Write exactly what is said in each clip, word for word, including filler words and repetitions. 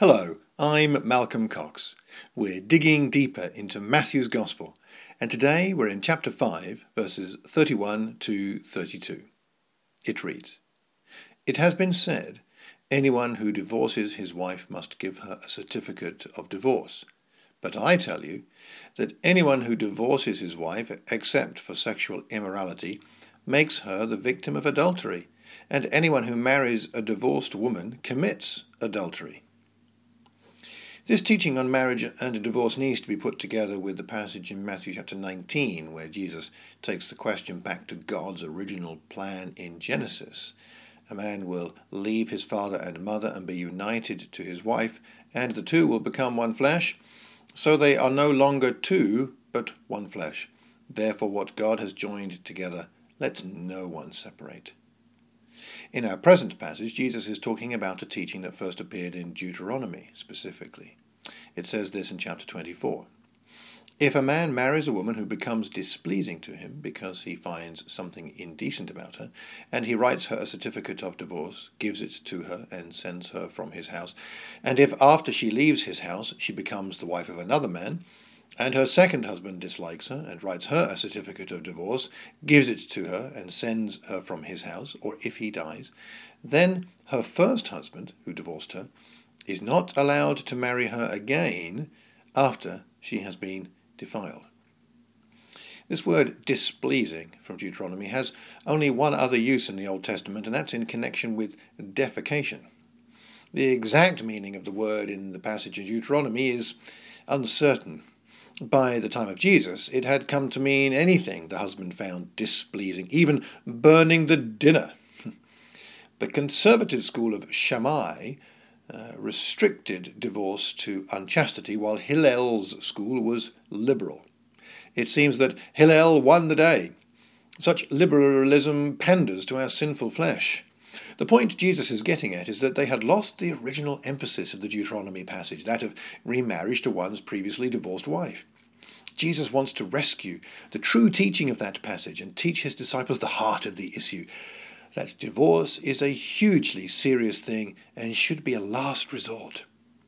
Hello, I'm Malcolm Cox. We're digging deeper into Matthew's Gospel, and today we're in chapter five, verses thirty-one to thirty-two. It reads, "It has been said, anyone who divorces his wife must give her a certificate of divorce. But I tell you that anyone who divorces his wife, except for sexual immorality, makes her the victim of adultery, and anyone who marries a divorced woman commits adultery." This teaching on marriage and divorce needs to be put together with the passage in Matthew chapter nineteen, where Jesus takes the question back to God's original plan in Genesis. A man will leave his father and mother and be united to his wife, and the two will become one flesh. So they are no longer two, but one flesh. Therefore what God has joined together, let no one separate. In our present passage, Jesus is talking about a teaching that first appeared in Deuteronomy, specifically. It says this in chapter twenty-four. "If a man marries a woman who becomes displeasing to him because he finds something indecent about her, and he writes her a certificate of divorce, gives it to her, and sends her from his house, and if after she leaves his house she becomes the wife of another man, and her second husband dislikes her, and writes her a certificate of divorce, gives it to her, and sends her from his house, or if he dies, then her first husband, who divorced her, is not allowed to marry her again after she has been defiled." This word displeasing from Deuteronomy has only one other use in the Old Testament, and that's in connection with defecation. The exact meaning of the word in the passage in Deuteronomy is uncertain. By the time of Jesus, it had come to mean anything the husband found displeasing, even burning the dinner. The conservative school of Shammai uh, restricted divorce to unchastity, while Hillel's school was liberal. It seems that Hillel won the day. Such liberalism panders to our sinful flesh. The point Jesus is getting at is that they had lost the original emphasis of the Deuteronomy passage, that of remarriage to one's previously divorced wife. Jesus wants to rescue the true teaching of that passage and teach his disciples the heart of the issue, that divorce is a hugely serious thing and should be a last resort.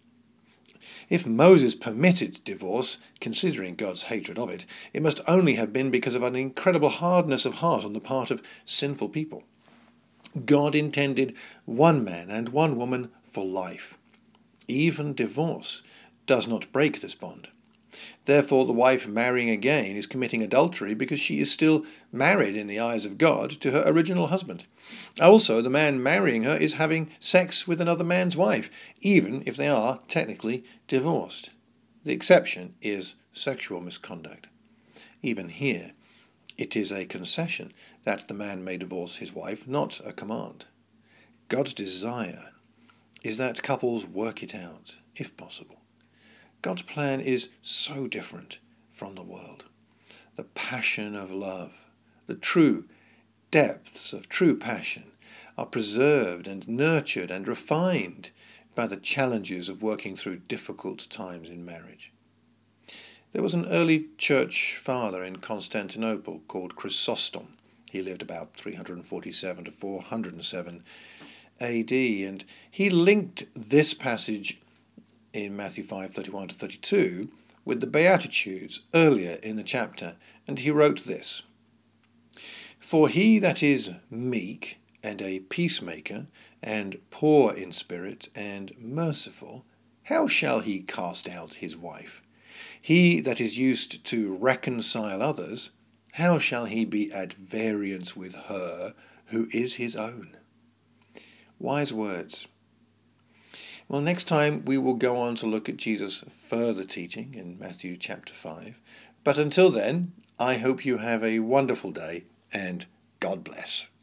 If Moses permitted divorce, considering God's hatred of it, it must only have been because of an incredible hardness of heart on the part of sinful people. God intended one man and one woman for life. Even divorce does not break this bond. Therefore, the wife marrying again is committing adultery because she is still married in the eyes of God to her original husband. Also, the man marrying her is having sex with another man's wife, even if they are technically divorced. The exception is sexual misconduct. Even here, it is a concession that the man may divorce his wife, not a command. God's desire is that couples work it out, if possible. God's plan is so different from the world. The passion of love, the true depths of true passion, are preserved and nurtured and refined by the challenges of working through difficult times in marriage. There was an early church father in Constantinople called Chrysostom. He lived about three forty-seven to four hundred seven A D, and he linked this passage in Matthew five thirty-one to thirty-two with the Beatitudes earlier in the chapter, and he wrote this: "For he that is meek and a peacemaker and poor in spirit and merciful, how shall he cast out his wife? He that is used to reconcile others, how shall he be at variance with her who is his own?" Wise words. Well, next time we will go on to look at Jesus' further teaching in Matthew chapter five. But until then, I hope you have a wonderful day, and God bless.